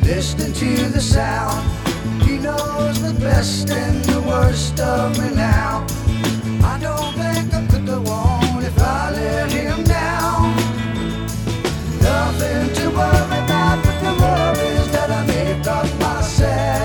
listening to the sound. He knows the best and the worst of me now. I don't think I could go on if I let him down. Nothing to worry about but the worries that I make of myself.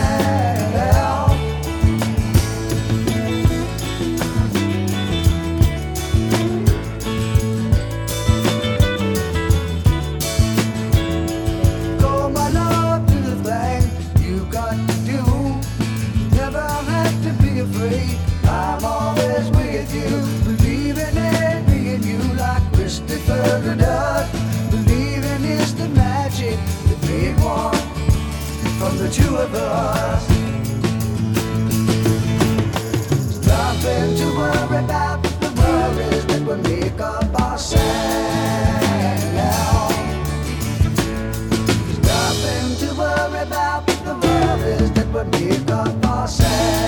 I'm always with you, believing in being you like Christopher does. Believing is the magic, the big one from the two of us. Nothing to worry about but the worries that we make of ourselves. Nothing to worry about but the worries that we make of ourselves.